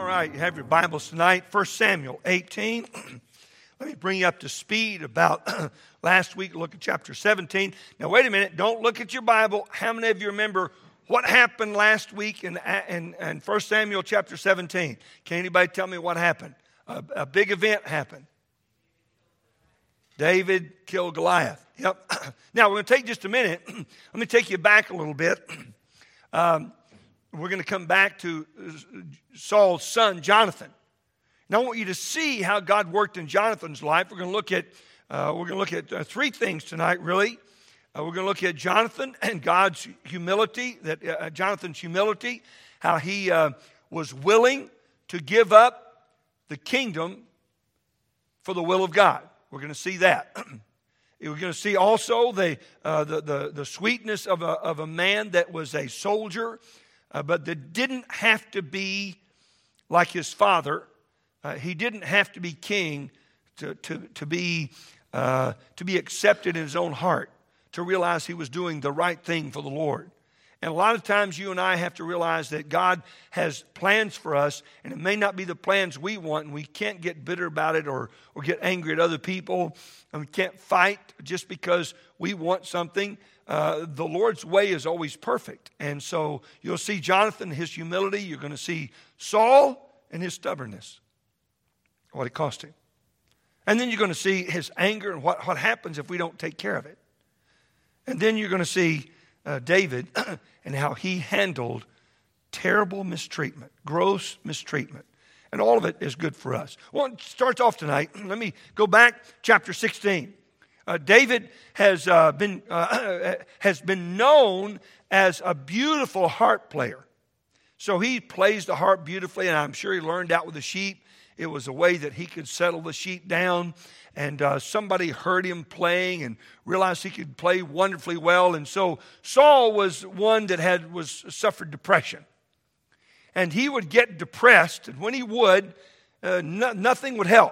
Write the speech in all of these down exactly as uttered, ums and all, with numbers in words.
right, you have your Bibles tonight, First Samuel eighteen. Let me bring you up to speed about last week. Look at chapter seventeen. Now, wait a minute. Don't look at your Bible. How many of you remember what happened last week in, in, in First Samuel chapter seventeen? Can anybody tell me what happened? A, a big event happened. David killed Goliath. Yep. Now, we're going to take just a minute. Let me take you back a little bit. Um, we're going to come back to Saul's son, Jonathan. Now, I want you to see how God worked in Jonathan's life. We're going to look at uh, we're going to look at uh, three things tonight, really. Uh, we're going to look at Jonathan and God's humility, that uh, Jonathan's humility, how he uh, was willing to give up the kingdom for the will of God. We're going to see that. We're going to see also the uh, the, the the sweetness of a of a man that was a soldier, uh, but that didn't have to be like his father. Uh, he didn't have to be king to to to be uh, to be accepted in his own heart, to realize he was doing the right thing for the Lord. And a lot of times you and I have to realize that God has plans for us, and it may not be the plans we want, and we can't get bitter about it or, or get angry at other people, and we can't fight just because we want something. Uh, the Lord's way is always perfect. And so you'll see Jonathan, his humility. You're going to see Saul and his stubbornness, what it cost him. And then you're going to see his anger and what, what happens if we don't take care of it. And then you're going to see Uh, David and how he handled terrible mistreatment, gross mistreatment. And all of it is good for us. Well, it starts off tonight. Let me go back, chapter sixteen. Uh, David has uh, been uh, has been known as a beautiful harp player. So he plays the harp beautifully, and I'm sure he learned out with the sheep. It was a way that he could settle the sheep down. And uh, somebody heard him playing and realized he could play wonderfully well. And so Saul was one that had was suffered depression. And he would get depressed, and when he would, uh, no, nothing would help.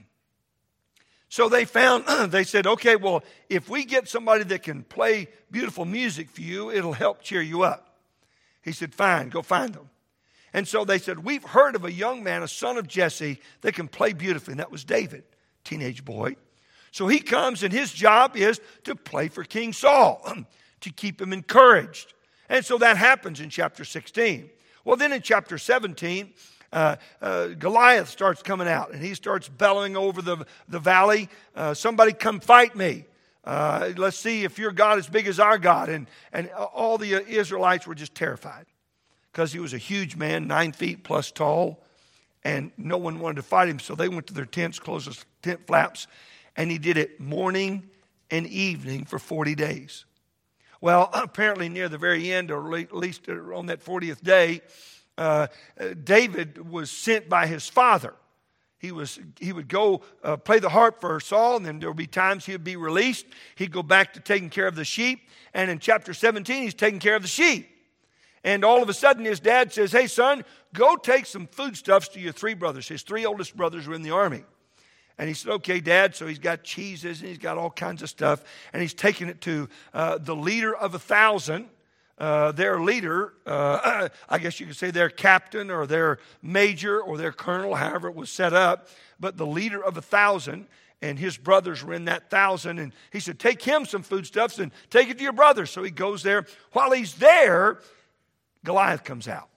So they found, they said, okay, well, if we get somebody that can play beautiful music for you, it'll help cheer you up. He said, fine, go find them. And so they said, we've heard of a young man, a son of Jesse, that can play beautifully. And that was David, teenage boy. So he comes, and his job is to play for King Saul, to keep him encouraged. And so that happens in chapter sixteen. Well, then in chapter seventeen, uh, uh, Goliath starts coming out, and he starts bellowing over the, the valley, uh, somebody come fight me. Uh, let's see if your God is big as our God. And, and all the Israelites were just terrified because he was a huge man, nine feet plus tall. And no one wanted to fight him, so they went to their tents, closed the tent flaps, and he did it morning and evening for forty days. Well, apparently near the very end, or at least on that fortieth day, uh, David was sent by his father. He was he would go uh, play the harp for Saul, and then there would be times he would be released. He'd go back to taking care of the sheep, and in chapter seventeen, he's taking care of the sheep. And all of a sudden, his dad says, hey, son, go take some foodstuffs to your three brothers. His three oldest brothers were in the army. And he said, okay, Dad. So he's got cheeses and he's got all kinds of stuff. And he's taking it to uh, the leader of a thousand. Uh, their leader, uh, I guess you could say their captain or their major or their colonel, however it was set up. But the leader of a thousand, and his brothers were in that thousand. And he said, take him some foodstuffs and take it to your brothers. So he goes there. While he's there, Goliath comes out.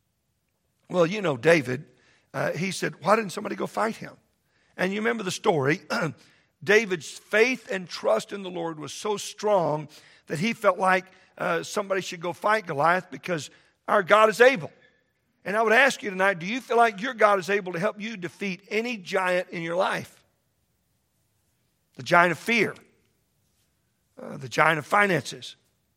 Well, you know David, uh, he said, why didn't somebody go fight him? And you remember the story. David's faith and trust in the Lord was so strong that he felt like uh, somebody should go fight Goliath because our God is able. And I would ask you tonight, do you feel like your God is able to help you defeat any giant in your life? The giant of fear, uh, the giant of finances,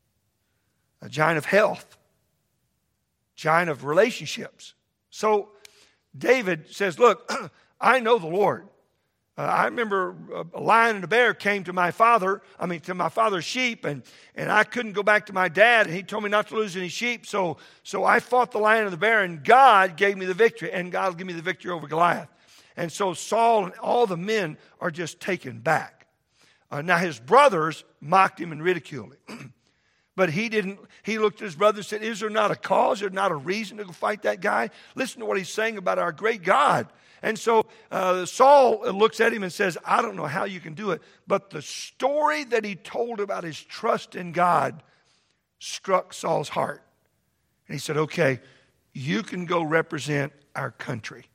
a giant of health, giant of relationships. So David says, look, I know the Lord. Uh, I remember a lion and a bear came to my father, I mean to my father's sheep, and, and I couldn't go back to my dad, and he told me not to lose any sheep. So, so I fought the lion and the bear, and God gave me the victory, and God will give me the victory over Goliath. And so Saul and all the men are just taken back. Uh, now his brothers mocked him and ridiculed him. But he didn't, he looked at his brother and said, is there not a cause, is there not a reason to go fight that guy? Listen to what he's saying about our great God. And so uh, Saul looks at him and says, I don't know how you can do it. But the story that he told about his trust in God struck Saul's heart. And he said, okay, you can go represent our country.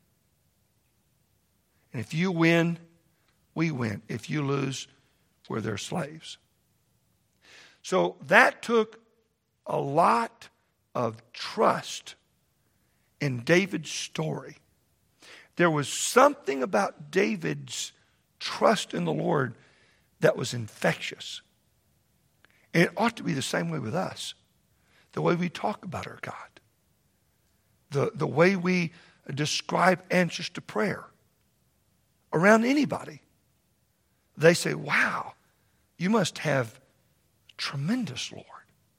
And if you win, we win. If you lose, we're their slaves. So that took a lot of trust in David's story. There was something about David's trust in the Lord that was infectious. And it ought to be the same way with us. The way we talk about our God. The, the way we describe answers to prayer. Around anybody. They say, wow, you must have tremendous Lord.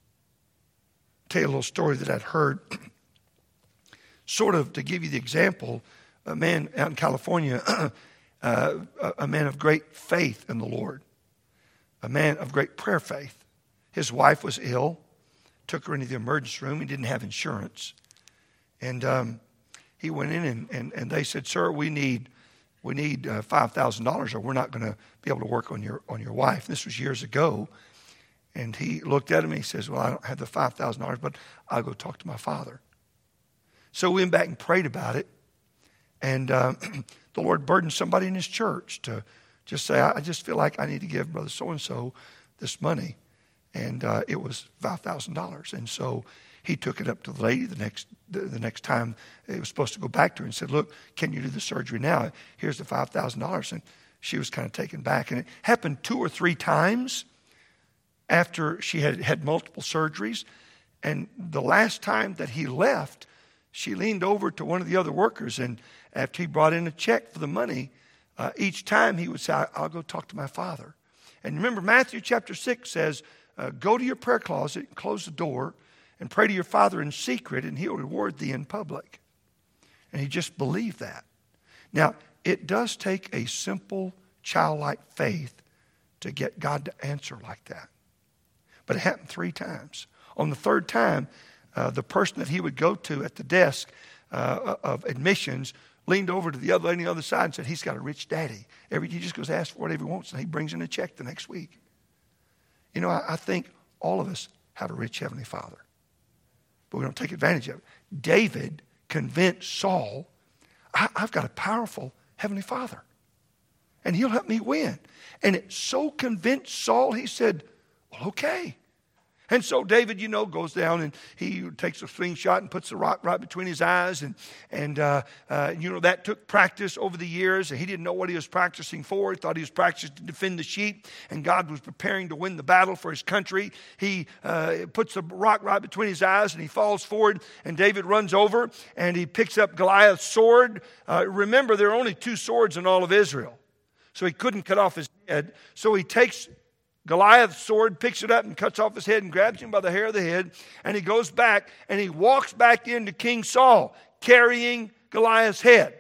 I'll tell you a little story that I'd heard. Sort of to give you the example, a man out in California, uh, a man of great faith in the Lord. A man of great prayer faith. His wife was ill. Took her into the emergency room. He didn't have insurance. And um, he went in and, and, and they said, sir, we need we need uh, five thousand dollars or we're not going to be able to work on your on your wife. This was years ago. And he looked at him and he says, well, I don't have the five thousand dollars, but I'll go talk to my father. So we went back and prayed about it. And um, the Lord burdened somebody in his church to just say, I just feel like I need to give Brother so-and-so this money. And uh, it was five thousand dollars. And so he took it up to the lady the next the, the next time it was supposed to go back to her and said, look, can you do the surgery now? Here's the five thousand dollars. And she was kind of taken back. And it happened two or three times after she had had multiple surgeries. And the last time that he left, she leaned over to one of the other workers. And after he brought in a check for the money, uh, each time he would say, I'll go talk to my father. And remember, Matthew chapter six says, uh, go to your prayer closet, and close the door, and pray to your Father in secret, and he'll reward thee in public. And he just believed that. Now, it does take a simple, childlike faith to get God to answer like that. But it happened three times. On the third time, uh, the person that he would go to at the desk uh, of admissions leaned over to the other lady on the other side and said, he's got a rich daddy. Every, he just goes ask for whatever he wants, and he brings in a check the next week. You know, I, I think all of us have a rich Heavenly Father. But we don't take advantage of it. David convinced Saul, I, I've got a powerful Heavenly Father. And he'll help me win. And it so convinced Saul, he said, well, okay. And so David, you know, goes down and he takes a slingshot and puts the rock right between his eyes. And, and uh, uh, you know, that took practice over the years. And he didn't know what he was practicing for. He thought he was practicing to defend the sheep. And God was preparing to win the battle for his country. He uh, puts the rock right between his eyes and he falls forward. And David runs over and he picks up Goliath's sword. Uh, remember, there are only two swords in all of Israel. So he couldn't cut off his head. So he takes Goliath's sword, picks it up and cuts off his head and grabs him by the hair of the head. And he goes back and he walks back into King Saul carrying Goliath's head.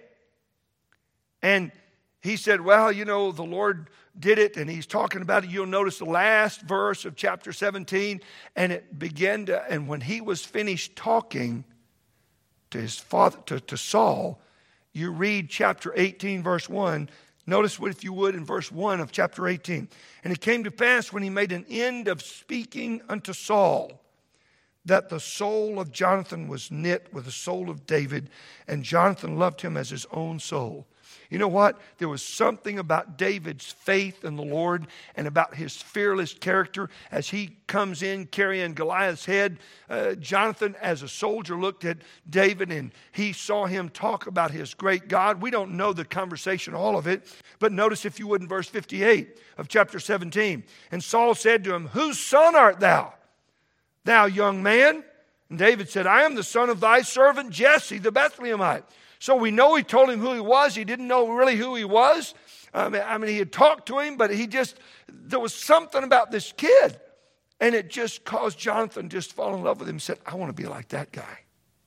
And he said, well, you know, the Lord did it. And he's talking about it. You'll notice the last verse of chapter seventeen. And it began to, and when he was finished talking to his father, to, to Saul, you read chapter eighteen, verse one. Notice what, if you would, in verse one of chapter eighteen. And it came to pass when he made an end of speaking unto Saul, that the soul of Jonathan was knit with the soul of David, and Jonathan loved him as his own soul. You know what? There was something about David's faith in the Lord and about his fearless character as he comes in carrying Goliath's head. Uh, Jonathan, as a soldier, looked at David and he saw him talk about his great God. We don't know the conversation, all of it, but notice, if you would, in verse fifty-eight of chapter seventeen. And Saul said to him, whose son art thou, thou young man? And David said, I am the son of thy servant Jesse, the Bethlehemite. So we know he told him who he was. He didn't know really who he was. I mean, I mean, he had talked to him, but he just, there was something about this kid. And it just caused Jonathan just to fall in love with him and said, I want to be like that guy.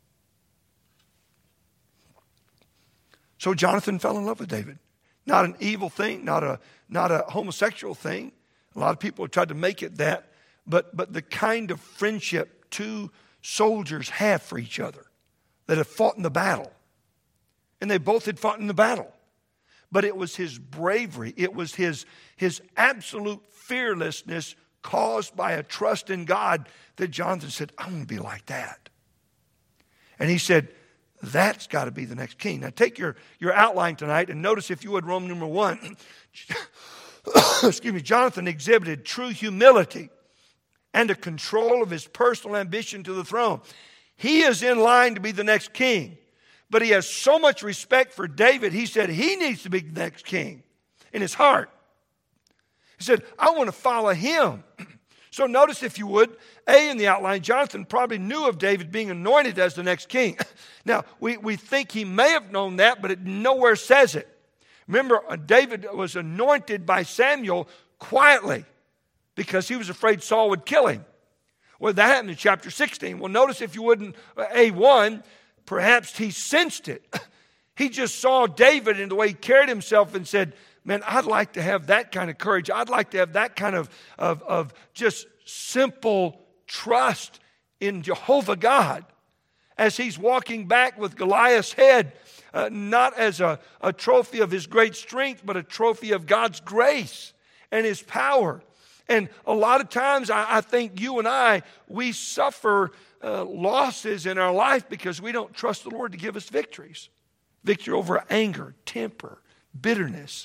So Jonathan fell in love with David. Not an evil thing, not a, not a homosexual thing. A lot of people have tried to make it that. but, but the kind of friendship two soldiers have for each other that have fought in the battle. And they both had fought in the battle. But it was his bravery, it was his, his absolute fearlessness caused by a trust in God that Jonathan said, I want to be like that. And he said, that's got to be the next king. Now take your, your outline tonight and notice, if you would, Roman number one. Excuse me, Jonathan exhibited true humility and a control of his personal ambition to the throne. He is in line to be the next king. But he has so much respect for David, he said he needs to be the next king in his heart. He said, I want to follow him. So notice, if you would, A, in the outline, Jonathan probably knew of David being anointed as the next king. Now, we, we think he may have known that, but it nowhere says it. Remember, David was anointed by Samuel quietly because he was afraid Saul would kill him. Well, that happened in chapter sixteen. Well, notice, if you wouldn't, A one, perhaps he sensed it. He just saw David in the way he carried himself and said, man, I'd like to have that kind of courage. I'd like to have that kind of, of, of just simple trust in Jehovah God. As he's walking back with Goliath's head, uh, not as a, a trophy of his great strength, but a trophy of God's grace and his power. And a lot of times, I, I think you and I, we suffer Uh, losses in our life because we don't trust the Lord to give us victories. Victory over anger, temper, bitterness,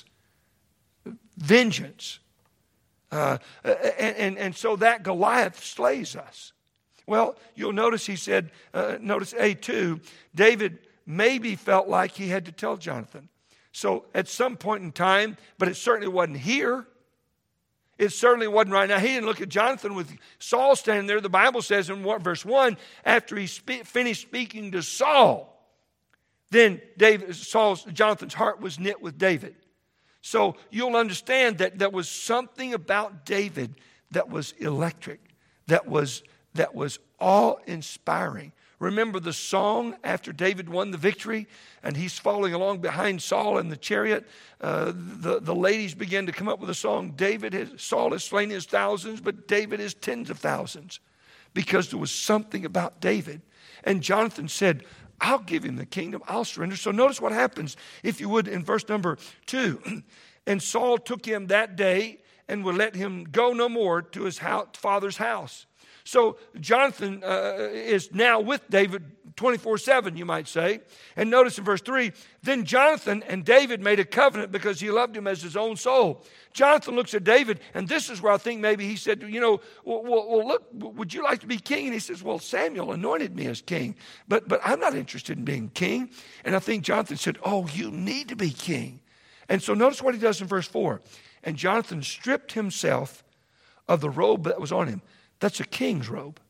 vengeance. Uh, and, and, and so that Goliath slays us. Well, you'll notice he said, uh, notice A two, David maybe felt like he had to tell Jonathan. So at some point in time, but it certainly wasn't here. It certainly wasn't right now. He didn't look at Jonathan with Saul standing there. The Bible says in verse one, after he spe- finished speaking to Saul, then David, Saul's, Jonathan's heart was knit with David. So you'll understand that there was something about David that was electric, that was, that was awe-inspiring. Remember the song after David won the victory and he's following along behind Saul in the chariot? Uh, the, the ladies began to come up with a song. David has, Saul has slain his thousands, but David is tens of thousands. Because there was something about David. And Jonathan said, I'll give him the kingdom. I'll surrender. So notice what happens, if you would, in verse number two. And Saul took him that day and would let him go no more to his house, father's house. So Jonathan uh, is now with David twenty-four seven, you might say. And notice in verse three, then Jonathan and David made a covenant because he loved him as his own soul. Jonathan looks at David, and this is where I think maybe he said, you know, well, well, well look, would you like to be king? And he says, well, Samuel anointed me as king, but, but I'm not interested in being king. And I think Jonathan said, oh, you need to be king. And so notice what he does in verse four. And Jonathan stripped himself of the robe that was on him. That's a king's robe.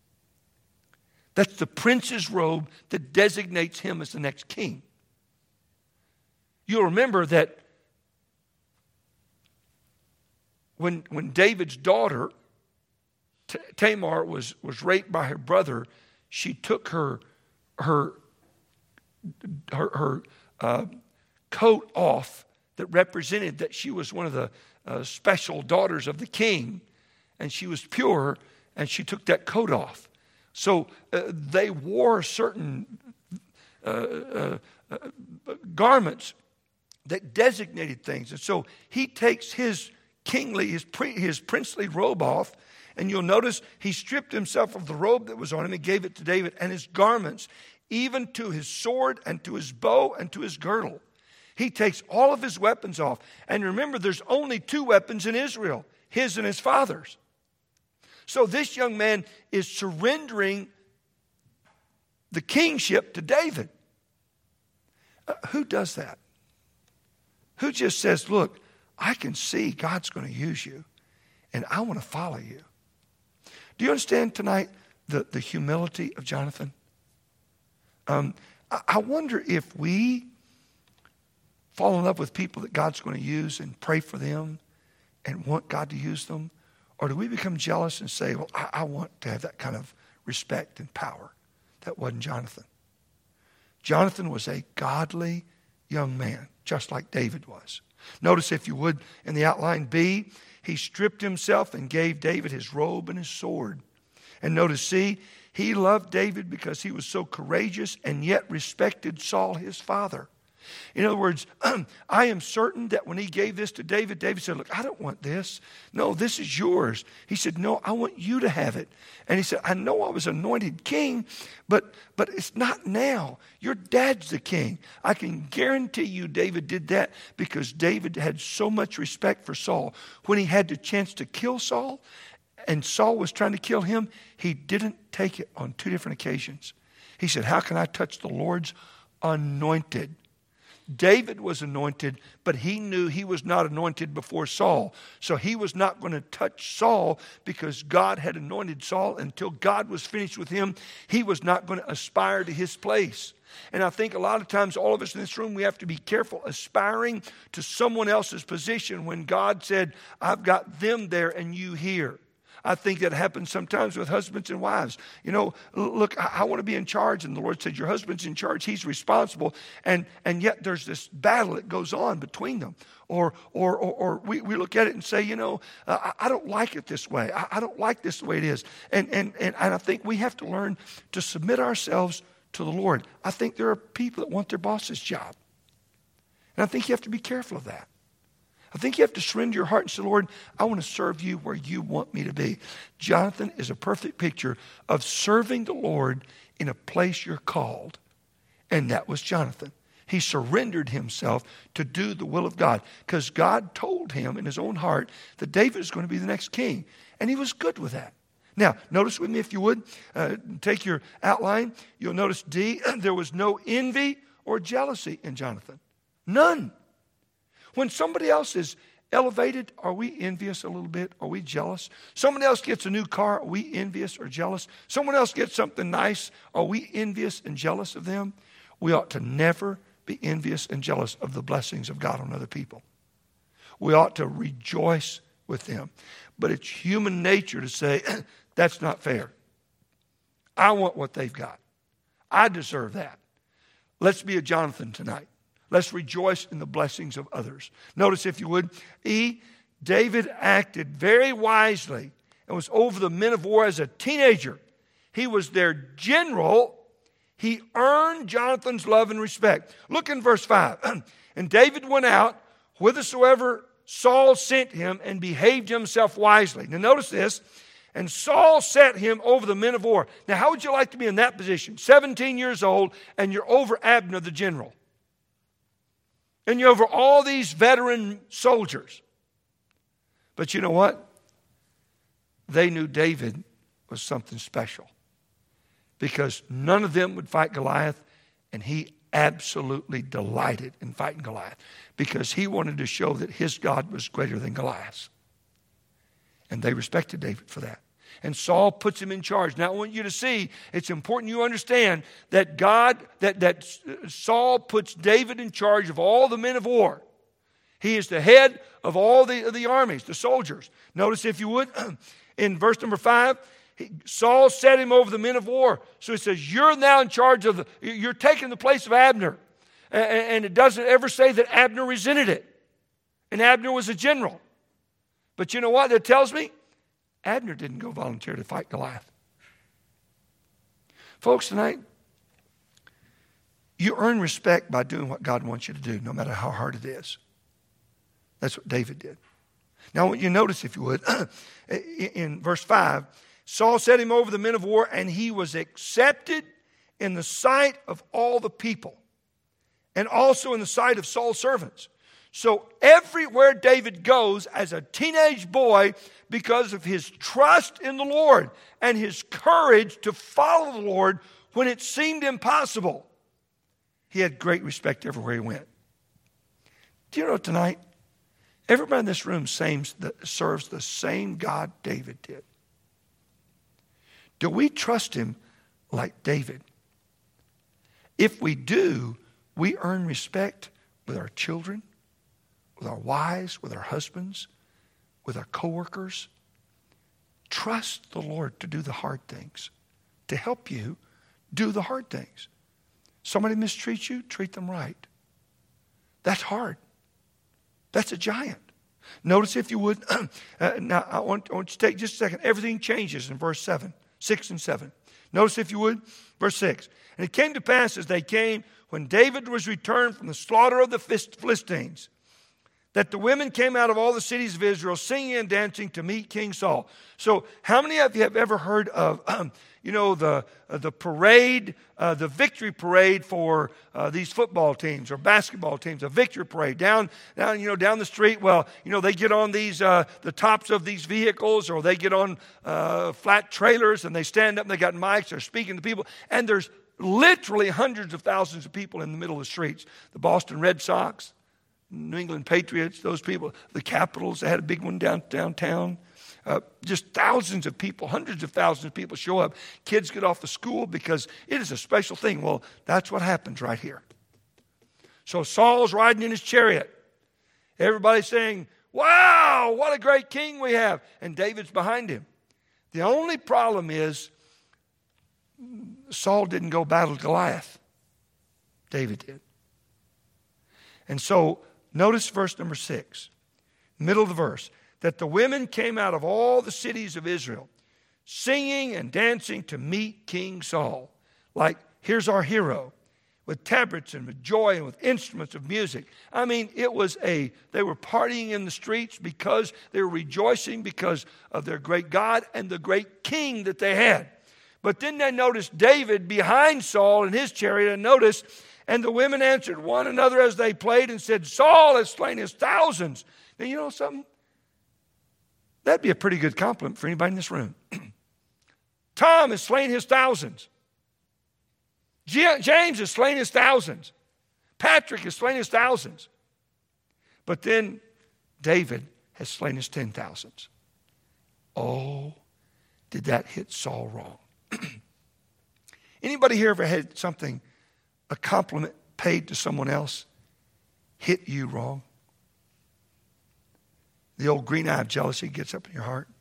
That's the prince's robe that designates him as the next king. You'll remember that when, when David's daughter, T- Tamar, was, was raped by her brother, she took her, her, her, her uh, coat off that represented that she was one of the uh, special daughters of the king. And she was pure, and she took that coat off. So uh, they wore certain uh, uh, uh, garments that designated things. And so he takes his kingly, his, pre, his princely robe off, and you'll notice he stripped himself of the robe that was on him and gave it to David, and his garments, even to his sword and to his bow and to his girdle. He takes all of his weapons off. And remember, there's only two weapons in Israel, his and his father's. So this young man is surrendering the kingship to David. Uh, who does that? Who just says, look, I can see God's going to use you, and I want to follow you. Do you understand tonight the, the humility of Jonathan? Um, I, I wonder if we fall in love with people that God's going to use and pray for them and want God to use them. Or do we become jealous and say, well, I, I want to have that kind of respect and power? That wasn't Jonathan. Jonathan was a godly young man, just like David was. Notice, if you would, in the outline B, he stripped himself and gave David his robe and his sword. And notice C, he loved David because he was so courageous and yet respected Saul, his father. In other words, I am certain that when he gave this to David, David said, look, I don't want this. No, this is yours. He said, no, I want you to have it. And he said, I know I was anointed king, but, but it's not now. Your dad's the king. I can guarantee you David did that because David had so much respect for Saul. When he had the chance to kill Saul and Saul was trying to kill him, he didn't take it on two different occasions. He said, how can I touch the Lord's anointed? David was anointed, but he knew he was not anointed before Saul. So he was not going to touch Saul because God had anointed Saul. Until God was finished with him, he was not going to aspire to his place. And I think a lot of times all of us in this room, we have to be careful aspiring to someone else's position when God said, I've got them there and you here. I think that happens sometimes with husbands and wives. You know, look, I, I want to be in charge. And the Lord said, your husband's in charge. He's responsible. And and yet there's this battle that goes on between them. Or or or, or we, we look at it and say, you know, uh, I, I don't like it this way. I, I don't like this the way it is. And, and, and, and I think we have to learn to submit ourselves to the Lord. I think there are people that want their boss's job. And I think you have to be careful of that. I think you have to surrender your heart and say, Lord, I want to serve you where you want me to be. Jonathan is a perfect picture of serving the Lord in a place you're called. And that was Jonathan. He surrendered himself to do the will of God because God told him in his own heart that David is going to be the next king. And he was good with that. Now, notice with me, if you would, uh, take your outline. You'll notice D, there was no envy or jealousy in Jonathan. None. When somebody else is elevated, are we envious a little bit? Are we jealous? Somebody else gets a new car, are we envious or jealous? Someone else gets something nice, are we envious and jealous of them? We ought to never be envious and jealous of the blessings of God on other people. We ought to rejoice with them. But it's human nature to say, that's not fair. I want what they've got. I deserve that. Let's be a Jonathan tonight. Let's rejoice in the blessings of others. Notice, if you would, E, David acted very wisely and was over the men of war as a teenager. He was their general. He earned Jonathan's love and respect. Look in verse five. And David went out whithersoever Saul sent him and behaved himself wisely. Now notice this. And Saul set him over the men of war. Now how would you like to be in that position? seventeen years old and you're over Abner the general. And you're over all these veteran soldiers. But you know what? They knew David was something special. Because none of them would fight Goliath. And he absolutely delighted in fighting Goliath. Because he wanted to show that his God was greater than Goliath's. And they respected David for that. And Saul puts him in charge. Now I want you to see, it's important you understand that God, that, that Saul puts David in charge of all the men of war. He is the head of all the, of the armies, the soldiers. Notice, if you would, in verse number five, he, Saul set him over the men of war. So he says, you're now in charge of the, you're taking the place of Abner. And, and it doesn't ever say that Abner resented it. And Abner was a general. But you know what that tells me? Abner didn't go volunteer to fight Goliath. Folks, tonight, you earn respect by doing what God wants you to do, no matter how hard it is. That's what David did. Now, I want you to notice, if you would, in verse five, Saul set him over the men of war, and he was accepted in the sight of all the people, and also in the sight of Saul's servants. So everywhere David goes as a teenage boy, because of his trust in the Lord and his courage to follow the Lord when it seemed impossible, he had great respect everywhere he went. Do you know tonight, everybody in this room serves the same God David did. Do we trust him like David? If we do, we earn respect with our children, with our wives, with our husbands, with our coworkers. Trust the Lord to do the hard things, to help you do the hard things. Somebody mistreats you, treat them right. That's hard. That's a giant. Notice, if you would, uh, now I want, I want you to take just a second. Everything changes in verse seven, six and seven. Notice, if you would, verse six. And it came to pass as they came, when David was returned from the slaughter of the Philistines, that the women came out of all the cities of Israel singing and dancing to meet King Saul. So how many of you have ever heard of, um, you know, the uh, the parade, uh, the victory parade for uh, these football teams or basketball teams, a victory parade down, down, you know, down the street? Well, you know, they get on these, uh, the tops of these vehicles, or they get on uh, flat trailers, and they stand up and they got mics, they're speaking to people, and there's literally hundreds of thousands of people in the middle of the streets. The Boston Red Sox, New England Patriots, those people, the Capitals, they had a big one down, downtown. Uh, just thousands of people, hundreds of thousands of people show up. Kids get off the school because it is a special thing. Well, that's what happens right here. So Saul's riding in his chariot. Everybody's saying, wow, what a great king we have. And David's behind him. The only problem is Saul didn't go battle Goliath. David did. And so notice verse number six, middle of the verse, that the women came out of all the cities of Israel, singing and dancing to meet King Saul. Like, here's our hero, with tabrets and with joy and with instruments of music. I mean, it was a, they were partying in the streets because they were rejoicing because of their great God and the great king that they had. But then they noticed David behind Saul in his chariot, and notice, and the women answered one another as they played and said, Saul has slain his thousands. Now, you know something? That'd be a pretty good compliment for anybody in this room. Tom has slain his thousands. James has slain his thousands. Patrick has slain his thousands. But then David has slain his ten thousands. Oh, did that hit Saul wrong? Anybody here ever had something, a compliment paid to someone else, hit you wrong? The old green eye of jealousy gets up in your heart.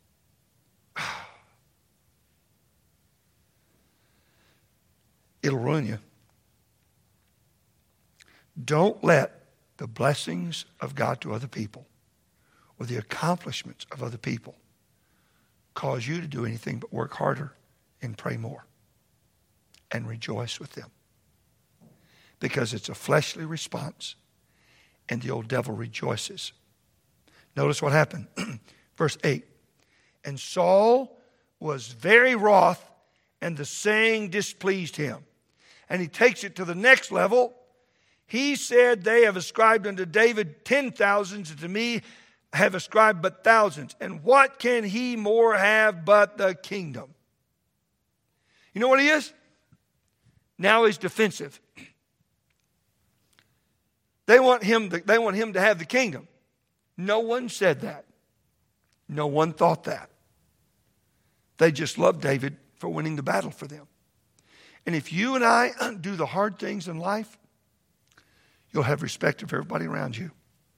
It'll ruin you. Don't let the blessings of God to other people or the accomplishments of other people cause you to do anything but work harder and pray more and rejoice with them. Because it's a fleshly response, and the old devil rejoices. Notice what happened. Verse eight. And Saul was very wroth, and the saying displeased him. And he takes it to the next level. He said, they have ascribed unto David ten thousands, and to me have ascribed but thousands. And what can he more have but the kingdom? You know what he is? Now he's defensive. They want him to, they want him to have the kingdom. No one said that. No one thought that. They just loved David for winning the battle for them. And if you and I do the hard things in life, you'll have respect of everybody around you.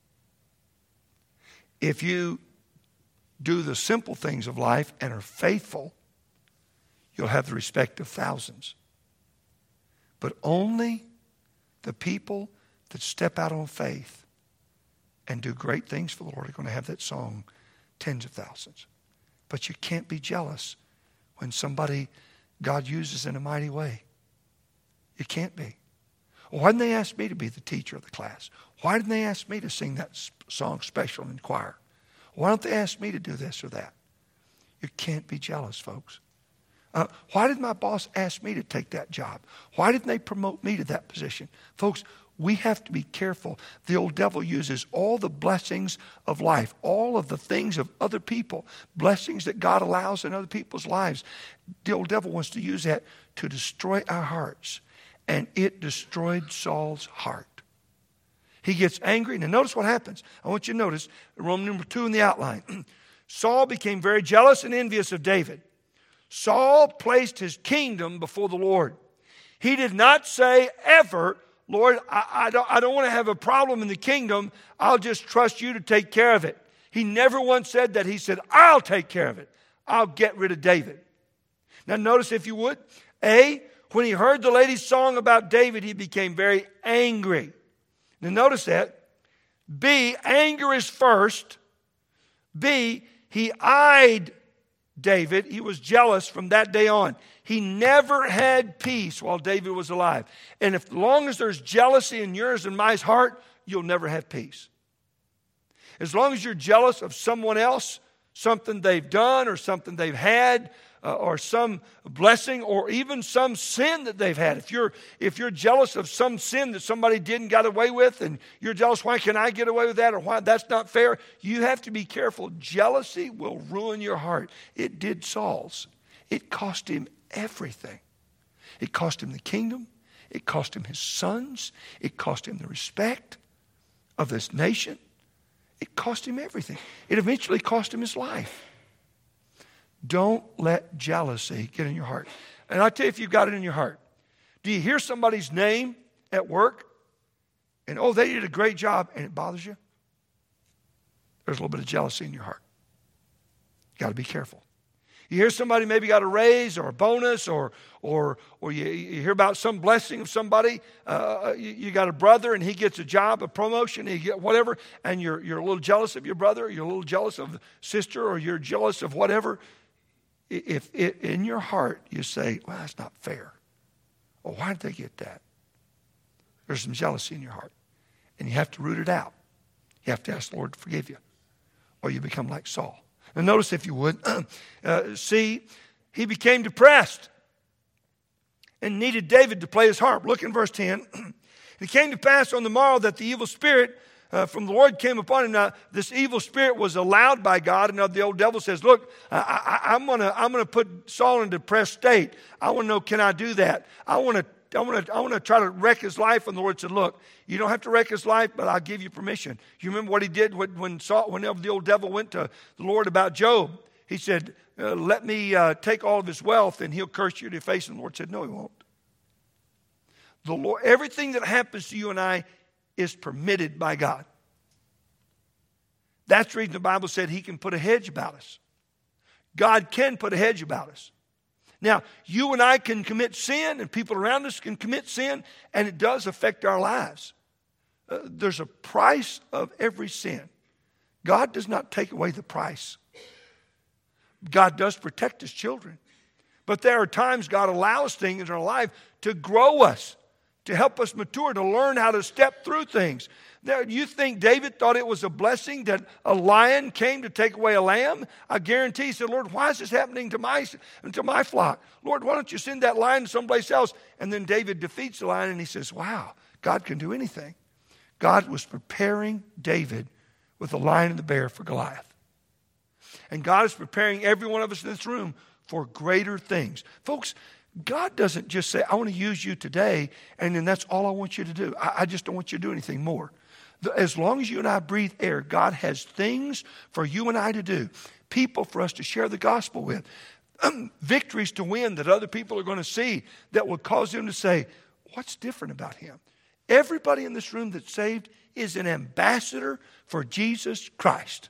If you do the simple things of life and are faithful, you'll have the respect of thousands. But only the people that step out on faith and do great things for the Lord are going to have that song, tens of thousands. But you can't be jealous when somebody God uses in a mighty way. You can't be. Why didn't they ask me to be the teacher of the class? Why didn't they ask me to sing that song special in choir? Why don't they ask me to do this or that? You can't be jealous, folks. Uh, why did my boss ask me to take that job? Why didn't they promote me to that position? Folks, we have to be careful. The old devil uses all the blessings of life, all of the things of other people, blessings that God allows in other people's lives. The old devil wants to use that to destroy our hearts. And it destroyed Saul's heart. He gets angry. Now notice what happens. I want you to notice Roman number two in the outline. Saul became very jealous and envious of David. Saul placed his kingdom before the Lord. He did not say ever, Lord, I, I don't, I don't want to have a problem in the kingdom. I'll just trust you to take care of it. He never once said that. He said, I'll take care of it. I'll get rid of David. Now notice, if you would, A, when he heard the lady's song about David, he became very angry. Now notice that. B, anger is first. B, he eyed David. He was jealous from that day on. He never had peace while David was alive. And if, as long as there's jealousy in yours and my heart, you'll never have peace. As long as you're jealous of someone else, something they've done or something they've had, uh, or some blessing or even some sin that they've had. If you're, if you're jealous of some sin that somebody did and got away with, and you're jealous, why can I get away with that, or why that's not fair, you have to be careful. Jealousy will ruin your heart. It did Saul's. It cost him everything. It cost him the kingdom. It cost him his sons. It cost him the respect of this nation. It cost him everything. It eventually cost him his life. Don't let jealousy get in your heart. And I tell you, if you've got it in your heart, do you hear somebody's name at work and, oh, they did a great job, and it bothers you? There's a little bit of jealousy in your heart. You've got to be careful. You hear somebody maybe got a raise or a bonus, or or or you, you hear about some blessing of somebody. Uh, you, you got a brother and he gets a job, a promotion, he get whatever, and you're you're a little jealous of your brother, you're a little jealous of the sister, or you're jealous of whatever. If, if in your heart you say, well, that's not fair. Well, why did they get that? There's some jealousy in your heart. And you have to root it out. You have to ask the Lord to forgive you, or you become like Saul. Now notice, if you would, uh, see, he became depressed and needed David to play his harp. Look in verse ten. It came to pass on the morrow that the evil spirit uh, from the Lord came upon him. Now, this evil spirit was allowed by God. And now the old devil says, look, I, I, I'm going to I'm gonna put Saul in a depressed state. I want to know, can I do that? I want to I want to I want to try to wreck his life. And the Lord said, look, you don't have to wreck his life, but I'll give you permission. You remember what he did when, when Saul, whenever the old devil went to the Lord about Job? He said, uh, let me uh, take all of his wealth and he'll curse you to your face. And the Lord said, no, he won't. The Lord, everything that happens to you and I is permitted by God. That's the reason the Bible said he can put a hedge about us. God can put a hedge about us. Now, you and I can commit sin, and people around us can commit sin, and it does affect our lives. Uh, there's a price of every sin. God does not take away the price. God does protect his children. But there are times God allows things in our life to grow us, to help us mature, to learn how to step through things. There, you think David thought it was a blessing that a lion came to take away a lamb? I guarantee he said, Lord, why is this happening to my, to my flock? Lord, why don't you send that lion someplace else? And then David defeats the lion and he says, wow, God can do anything. God was preparing David with the lion and the bear for Goliath. And God is preparing every one of us in this room for greater things. Folks, God doesn't just say, I want to use you today, and then that's all I want you to do. I, I just don't want you to do anything more. As long as you and I breathe air, God has things for you and I to do, people for us to share the gospel with, um, victories to win that other people are going to see that will cause them to say, what's different about him? Everybody in this room that's saved is an ambassador for Jesus Christ.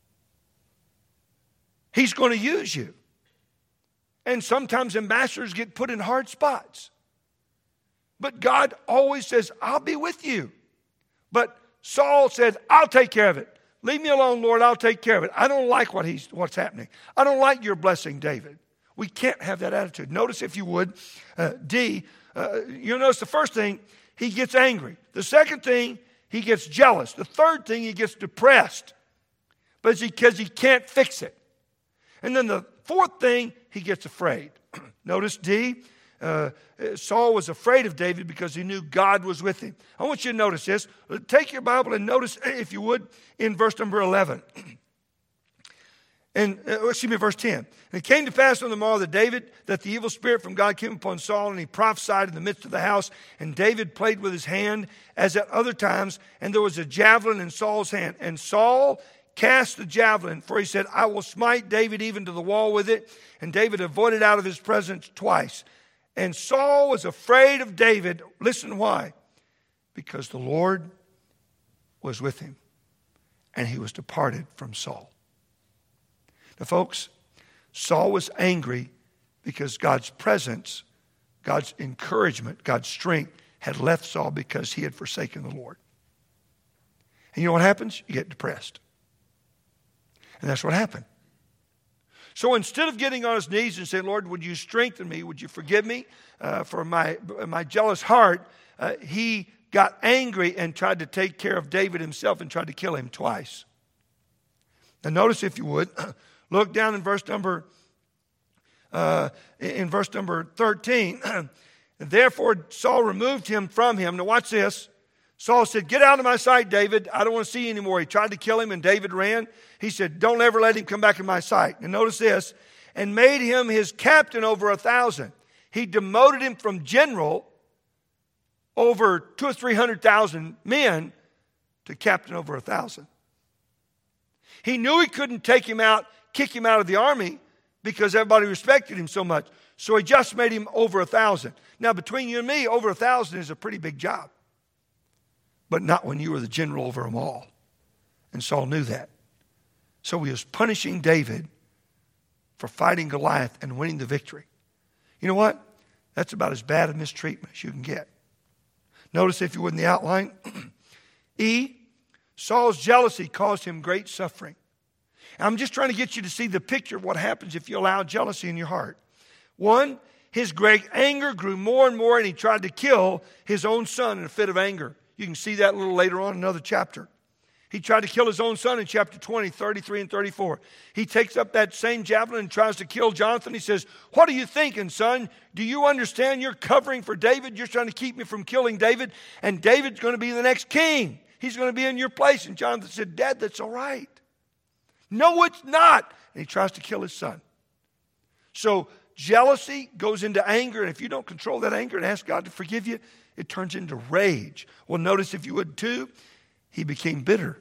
He's going to use you. And sometimes ambassadors get put in hard spots. But God always says, I'll be with you. But Saul said, I'll take care of it. Leave me alone, Lord, I'll take care of it. I don't like what he's, what's happening. I don't like your blessing, David. We can't have that attitude. Notice, if you would, uh, D, uh, you'll notice the first thing, he gets angry. The second thing, he gets jealous. The third thing, he gets depressed. But it's because he can't fix it. And then the fourth thing, he gets afraid. Notice D, uh, Saul was afraid of David because he knew God was with him. I want you to notice this. Take your Bible and notice, if you would, in verse number eleven. And, uh, excuse me, verse ten. And it came to pass on the morrow that David, that the evil spirit from God came upon Saul, and he prophesied in the midst of the house. And David played with his hand as at other times, and there was a javelin in Saul's hand. And Saul cast the javelin, for he said, I will smite David even to the wall with it. And David avoided out of his presence twice. And Saul was afraid of David. Listen why. Because the Lord was with him, and he was departed from Saul. Now, folks, Saul was angry because God's presence, God's encouragement, God's strength had left Saul because he had forsaken the Lord. And you know what happens? You get depressed. And that's what happened. So instead of getting on his knees and saying, Lord, would you strengthen me? Would you forgive me uh, for my, my jealous heart? Uh, he got angry and tried to take care of David himself and tried to kill him twice. Now notice, if you would, look down in verse number uh, in verse number thirteen. Therefore Saul removed him from him. Now watch this. Saul said, get out of my sight, David. I don't want to see you anymore. He tried to kill him, and David ran. He said, don't ever let him come back in my sight. And notice this. And made him his captain over a thousand. He demoted him from general over two or three hundred thousand men to captain over a thousand. He knew he couldn't take him out, kick him out of the army because everybody respected him so much. So he just made him over a thousand. Now, between you and me, over a thousand is a pretty big job. But not when you were the general over them all. And Saul knew that. So he was punishing David for fighting Goliath and winning the victory. You know what? That's about as bad a mistreatment as you can get. Notice, if you would, in the outline. E, Saul's jealousy caused him great suffering. And I'm just trying to get you to see the picture of what happens if you allow jealousy in your heart. One, his great anger grew more and more, and he tried to kill his own son in a fit of anger. You can see that a little later on in another chapter. He tried to kill his own son in chapter twenty, thirty-three, and thirty-four. He takes up that same javelin and tries to kill Jonathan. He says, what are you thinking, son? Do you understand you're covering for David? You're trying to keep me from killing David, and David's going to be the next king. He's going to be in your place. And Jonathan said, Dad, that's all right. No, it's not. And he tries to kill his son. So jealousy goes into anger, and if you don't control that anger and ask God to forgive you, it turns into rage. Well, notice, if you would too, he became bitter.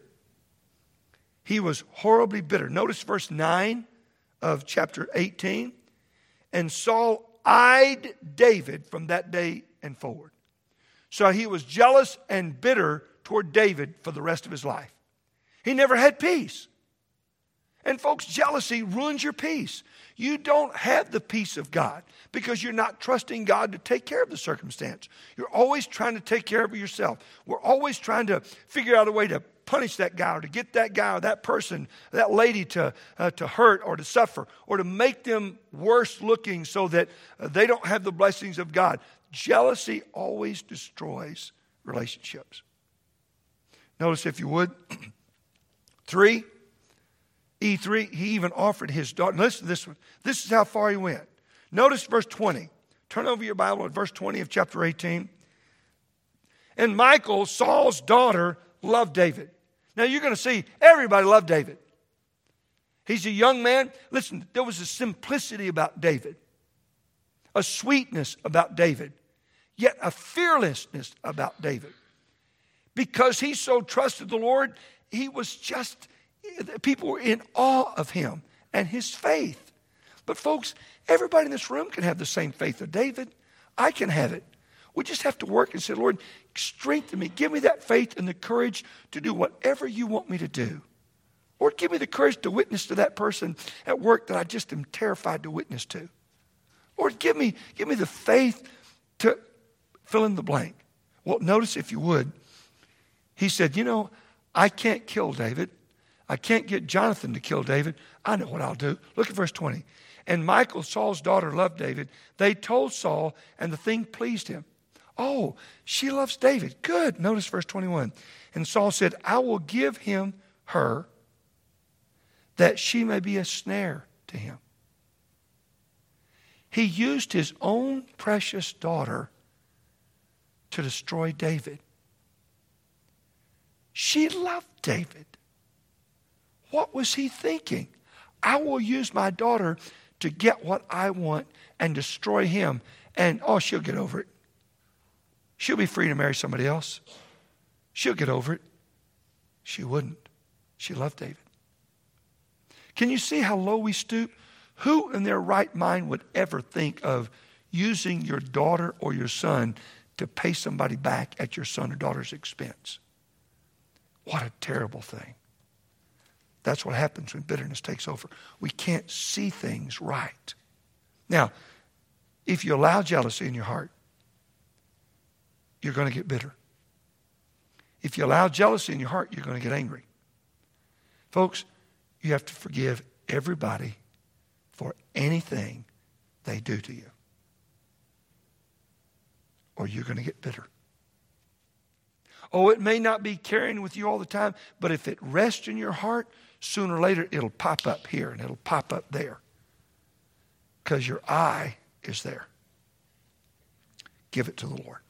He was horribly bitter. Notice verse nine of chapter eighteen. And Saul eyed David from that day and forward. So he was jealous and bitter toward David for the rest of his life. He never had peace. And folks, jealousy ruins your peace. You don't have the peace of God because you're not trusting God to take care of the circumstance. You're always trying to take care of yourself. We're always trying to figure out a way to punish that guy or to get that guy or that person, that lady to, uh, to hurt or to suffer or to make them worse looking so that uh, they don't have the blessings of God. Jealousy always destroys relationships. Notice, if you would, three, E three, he even offered his daughter. Listen to this one. This is how far he went. Notice verse twenty. Turn over your Bible at verse twenty of chapter eighteen. And Michal, Saul's daughter, loved David. Now you're going to see everybody loved David. He's a young man. Listen, there was a simplicity about David, a sweetness about David, yet a fearlessness about David. Because he so trusted the Lord, he was just... people were in awe of him and his faith. But folks, everybody in this room can have the same faith of David. I can have it. We just have to work and say, Lord, strengthen me. Give me that faith and the courage to do whatever you want me to do. Lord, give me the courage to witness to that person at work that I just am terrified to witness to. Lord, give me, give me the faith to fill in the blank. Well, notice, if you would, he said, you know, I can't kill David. I can't get Jonathan to kill David. I know what I'll do. Look at verse twenty. And Michal, Saul's daughter, loved David. They told Saul, and the thing pleased him. Oh, she loves David. Good. Notice verse twenty-one. And Saul said, I will give him her that she may be a snare to him. He used his own precious daughter to destroy David. She loved David. What was he thinking? I will use my daughter to get what I want and destroy him. And, oh, she'll get over it. She'll be free to marry somebody else. She'll get over it. She wouldn't. She loved David. Can you see how low we stoop? Who in their right mind would ever think of using your daughter or your son to pay somebody back at your son or daughter's expense? What a terrible thing. That's what happens when bitterness takes over. We can't see things right. Now, if you allow jealousy in your heart, you're going to get bitter. If you allow jealousy in your heart, you're going to get angry. Folks, you have to forgive everybody for anything they do to you, or you're going to get bitter. Oh, it may not be carrying with you all the time, but if it rests in your heart, sooner or later it'll pop up here and it'll pop up there because your eye is there. Give it to the Lord.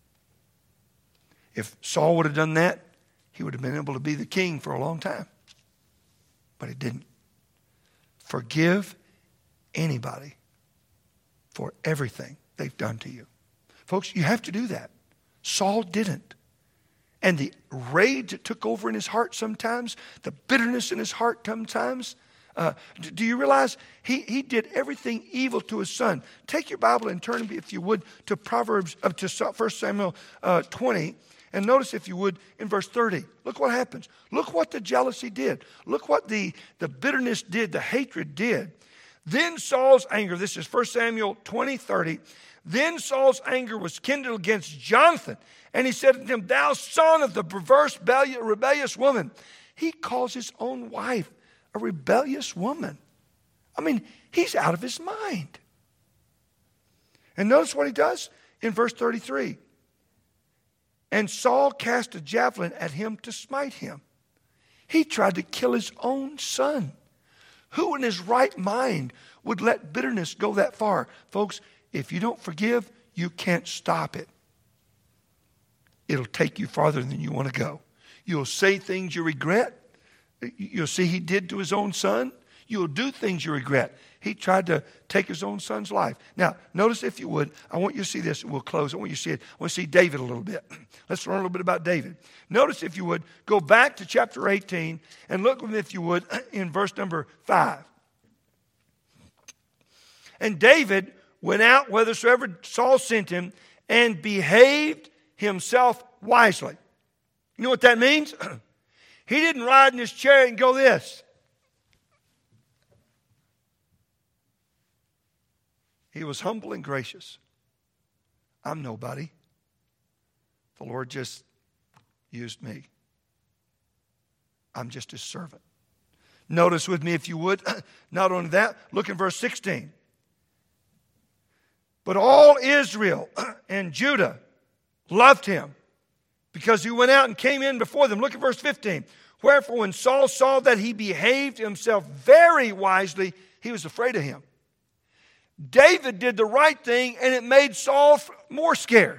If Saul would have done that, he would have been able to be the king for a long time. But he didn't. Forgive anybody for everything they've done to you. Folks, you have to do that. Saul didn't. And the rage that took over in his heart sometimes, the bitterness in his heart sometimes, uh, do you realize he, he did everything evil to his son? Take your Bible and turn, if you would, to Proverbs, uh, to First Samuel uh, twenty. And notice, if you would, in verse thirty. Look what happens. Look what the jealousy did. Look what the, the bitterness did, the hatred did. Then Saul's anger, this is First Samuel twenty, thirty. Then Saul's anger was kindled against Jonathan. And he said to him, thou son of the perverse, rebellious woman. He calls his own wife a rebellious woman. I mean, he's out of his mind. And notice what he does in verse thirty-three. And Saul cast a javelin at him to smite him. He tried to kill his own son. Who in his right mind would let bitterness go that far? Folks, if you don't forgive, you can't stop it. It'll take you farther than you want to go. You'll say things you regret. You'll see he did to his own son. You'll do things you regret. He tried to take his own son's life. Now, notice, if you would, I want you to see this. We'll close. I want you to see it. I want to see David a little bit. Let's learn a little bit about David. Notice, if you would, go back to chapter eighteen and look, if you would, in verse number five. And David went out whithersoever Saul sent him and behaved himself wisely. You know what that means? He didn't ride in his chariot and go this. He was humble and gracious. I'm nobody. The Lord just used me. I'm just his servant. Notice with me, if you would, not only that, look in verse sixteen. But all Israel and Judah loved him because he went out and came in before them. Look at verse fifteen. Wherefore, when Saul saw that he behaved himself very wisely, he was afraid of him. David did the right thing, and it made Saul more scared.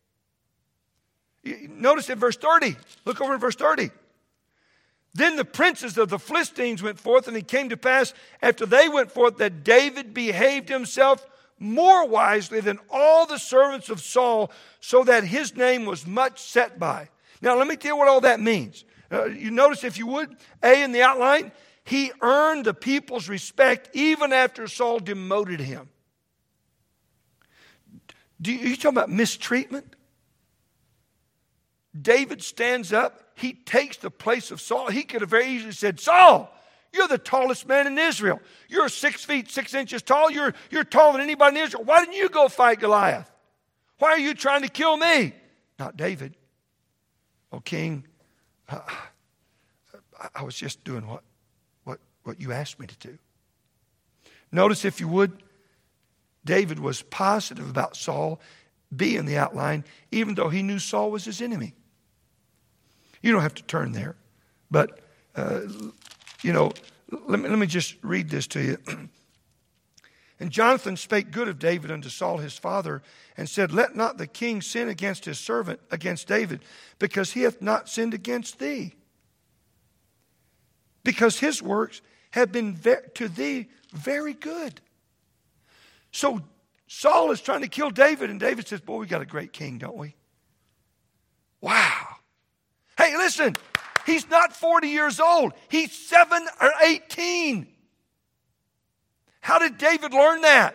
Notice in verse thirty. Look over in verse thirty. Then the princes of the Philistines went forth, and it came to pass after they went forth that David behaved himself more wisely than all the servants of Saul, so that his name was much set by. Now, let me tell you what all that means. Uh, you notice, if you would, A in the outline, he earned the people's respect even after Saul demoted him. Do you, are you talking about mistreatment? David stands up. He takes the place of Saul. He could have very easily said, Saul, you're the tallest man in Israel. You're six feet, six inches tall. You're, you're taller than anybody in Israel. Why didn't you go fight Goliath? Why are you trying to kill me? Not David. Oh, king, uh, I was just doing what, what, what you asked me to do. Notice, if you would, David was positive about Saul, B in the outline, even though he knew Saul was his enemy. You don't have to turn there, but, uh, you know, let me, let me just read this to you. And Jonathan spake good of David unto Saul his father, and said, let not the king sin against his servant, against David, because he hath not sinned against thee. Because his works have been ve- to thee very good. So Saul is trying to kill David, and David says, boy, we got a great king, don't we? Wow. Hey, listen, he's not forty years old. He's seven or eighteen. How did David learn that?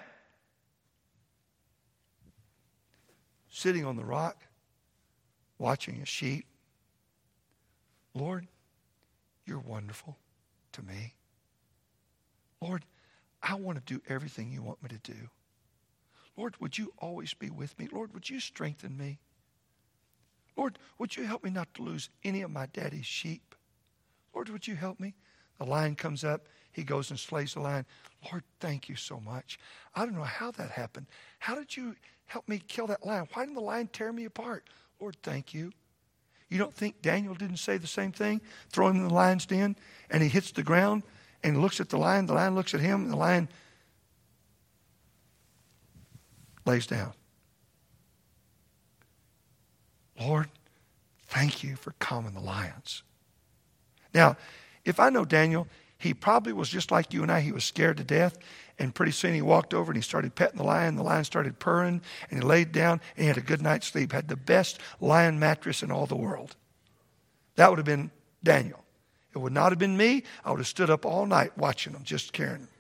Sitting on the rock, watching his sheep. Lord, you're wonderful to me. Lord, I want to do everything you want me to do. Lord, would you always be with me? Lord, would you strengthen me? Lord, would you help me not to lose any of my daddy's sheep? Lord, would you help me? The lion comes up. He goes and slays the lion. Lord, thank you so much. I don't know how that happened. How did you help me kill that lion? Why didn't the lion tear me apart? Lord, thank you. You don't think Daniel didn't say the same thing? Throw him in the lion's den, and he hits the ground, and looks at the lion. The lion looks at him, and the lion lays down. Lord, thank you for calming the lions. Now, if I know Daniel, he probably was just like you and I. He was scared to death. And pretty soon he walked over and he started petting the lion. The lion started purring. And he laid down and he had a good night's sleep. Had the best lion mattress in all the world. That would have been Daniel. It would not have been me. I would have stood up all night watching him, just caring him.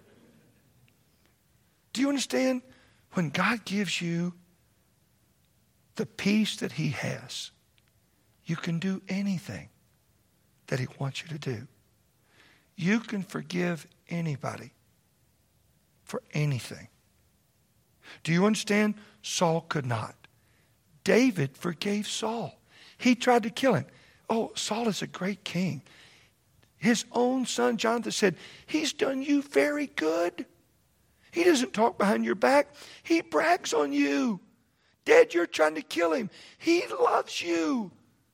Do you understand? When God gives you the peace that he has, you can do anything that he wants you to do. You can forgive anybody for anything. Do you understand? Saul could not. David forgave Saul. He tried to kill him. Oh, Saul is a great king. His own son Jonathan said, he's done you very good. He doesn't talk behind your back. He brags on you. Dad, you're trying to kill him. He loves you.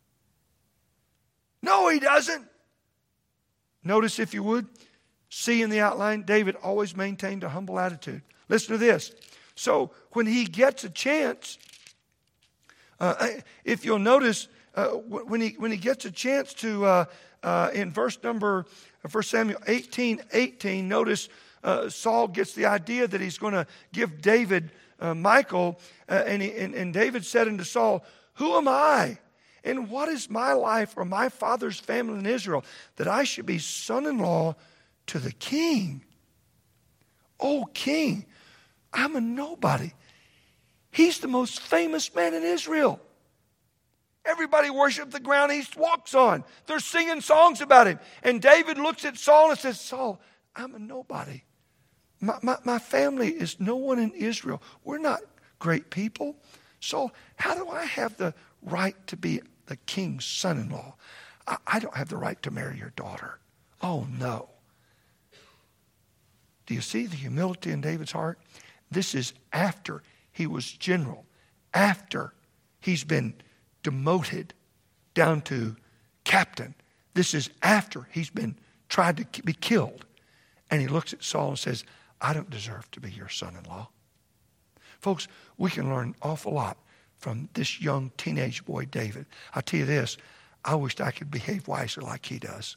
No, he doesn't. Notice, if you would, see in the outline, David always maintained a humble attitude. Listen to this. So when he gets a chance, uh, if you'll notice, uh, when he when he gets a chance to, uh, uh, in verse number, First Samuel eighteen eighteen, notice uh, Saul gets the idea that he's going to give David uh, Michal, uh, and, he, and, and David said unto Saul, who am I? And what is my life or my father's family in Israel, that I should be son-in-law to the king? Oh, king, I'm a nobody. He's the most famous man in Israel. Everybody worships the ground he walks on. They're singing songs about him. And David looks at Saul and says, Saul, I'm a nobody. My, my, my family is no one in Israel. We're not great people. So how do I have the right to be the king's son-in-law? I, I don't have the right to marry your daughter. Oh, no. Do you see the humility in David's heart? This is after he was general, after he's been demoted down to captain. This is after he's been tried to be killed. And he looks at Saul and says, I don't deserve to be your son-in-law. Folks, we can learn an awful lot from this young teenage boy, David. I'll tell you this, I wished I could behave wiser like he does.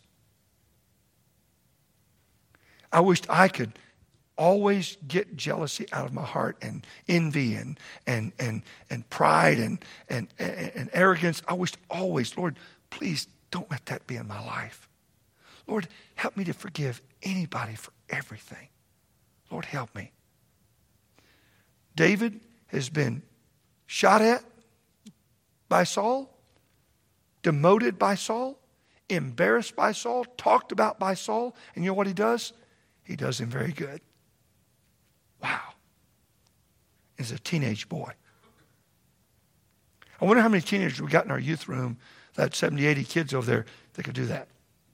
I wished I could always get jealousy out of my heart, and envy and and and, and pride and, and, and, and arrogance. I wished always, Lord, please don't let that be in my life. Lord, help me to forgive anybody for everything. Lord, help me. David has been shot at by Saul, demoted by Saul, embarrassed by Saul, talked about by Saul. And you know what he does? He does him very good. Wow. He's a teenage boy. I wonder how many teenagers we got in our youth room, that seventy, eighty kids over there that could do that.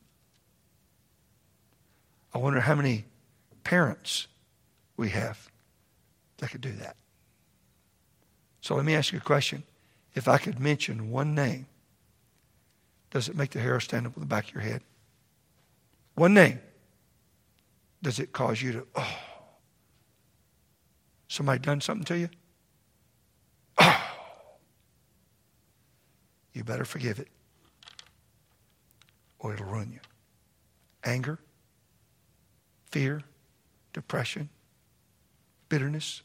I wonder how many parents we have that could do that. So let me ask you a question. If I could mention one name, does it make the hair stand up on the back of your head? One name. Does it cause you to, oh, somebody done something to you? Oh, you better forgive it, or it'll ruin you. Anger, fear, depression, bitterness.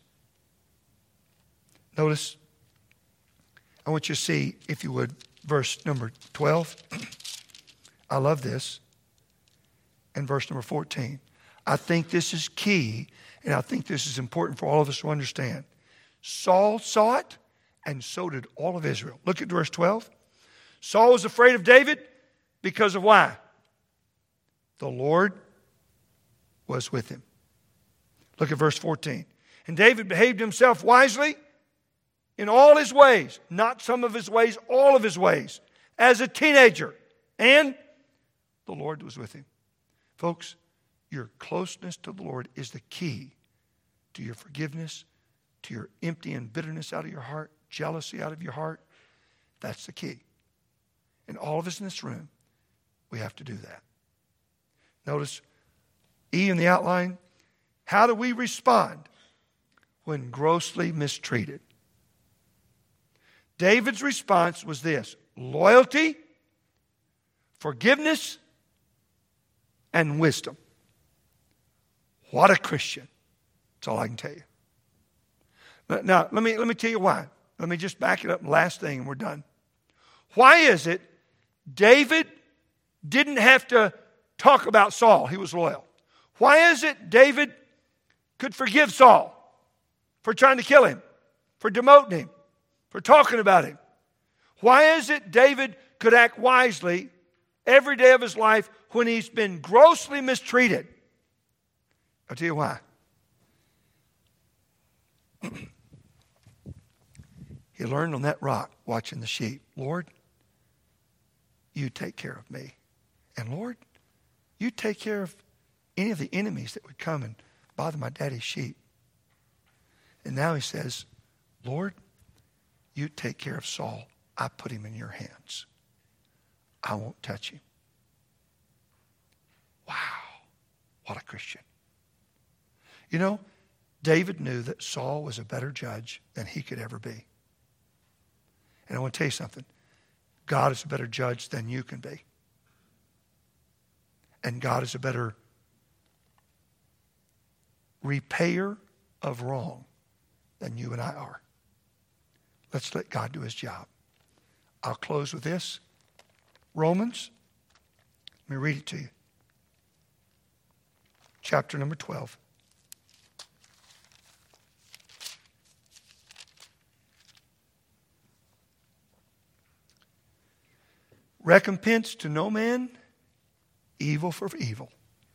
Notice, I want you to see, if you would, verse number twelve. I love this. And verse number fourteen. I think this is key, and I think this is important for all of us to understand. Saul saw it, and so did all of Israel. Look at verse twelve. Saul was afraid of David because of why? The Lord was with him. Look at verse fourteen. And David behaved himself wisely in all his ways, not some of his ways, all of his ways, as a teenager. And the Lord was with him. Folks, your closeness to the Lord is the key to your forgiveness, to your emptying bitterness out of your heart, jealousy out of your heart. That's the key. And all of us in this room, we have to do that. Notice E in the outline. How do we respond when grossly mistreated? David's response was this: loyalty, forgiveness, and wisdom. What a Christian. That's all I can tell you. Now, let me, let me tell you why. Let me just back it up. Last thing, and we're done. Why is it David didn't have to talk about Saul? He was loyal. Why is it David could forgive Saul for trying to kill him, for demoting him, for talking about him? Why is it David could act wisely every day of his life when he's been grossly mistreated? I'll tell you why. He learned on that rock watching the sheep. Lord, you take care of me. And Lord, you take care of any of the enemies that would come and bother my daddy's sheep. And now he says, Lord, you take care of Saul. I put him in your hands. I won't touch him. Wow. What a Christian. You know, David knew that Saul was a better judge than he could ever be. And I want to tell you something. God is a better judge than you can be. And God is a better repayer of wrong than you and I are. Let's let God do his job. I'll close with this. Romans, let me read it to you. Chapter number twelve. Recompense to no man, evil for evil.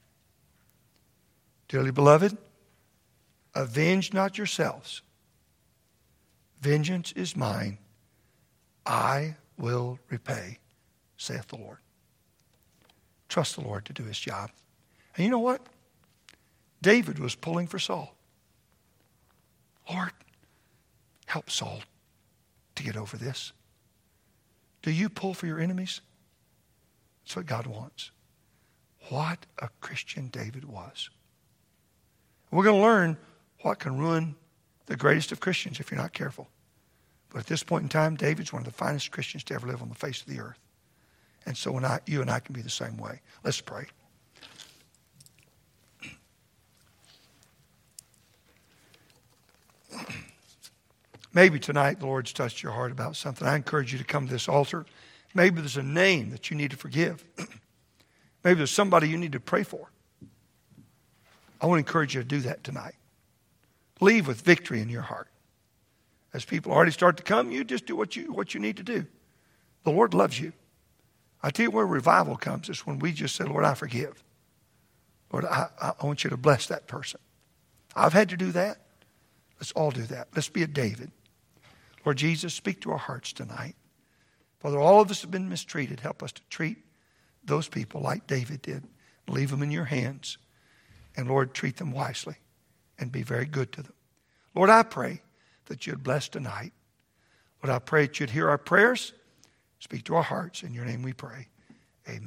Dearly beloved, avenge not yourselves. Vengeance is mine. I will repay, saith the Lord. Trust the Lord to do his job. And you know what? David was pulling for Saul. Lord, help Saul to get over this. Do you pull for your enemies? That's what God wants. What a Christian David was. We're going to learn what can ruin the greatest of Christians if you're not careful. But at this point in time, David's one of the finest Christians to ever live on the face of the earth. And so when I, you and I can be the same way. Let's pray. Maybe tonight the Lord's touched your heart about something. I encourage you to come to this altar. Maybe there's a name that you need to forgive. Maybe there's somebody you need to pray for. I want to encourage you to do that tonight. Leave with victory in your heart. As people already start to come, you just do what you, what you need to do. The Lord loves you. I tell you where revival comes is when we just say, Lord, I forgive. Lord, I, I want you to bless that person. I've had to do that. Let's all do that. Let's be a David. Lord Jesus, speak to our hearts tonight. Father, all of us have been mistreated. Help us to treat those people like David did. Leave them in your hands. And Lord, treat them wisely and be very good to them. Lord, I pray that you'd bless tonight. Lord, I pray that you'd hear our prayers. Speak to our hearts. In your name we pray.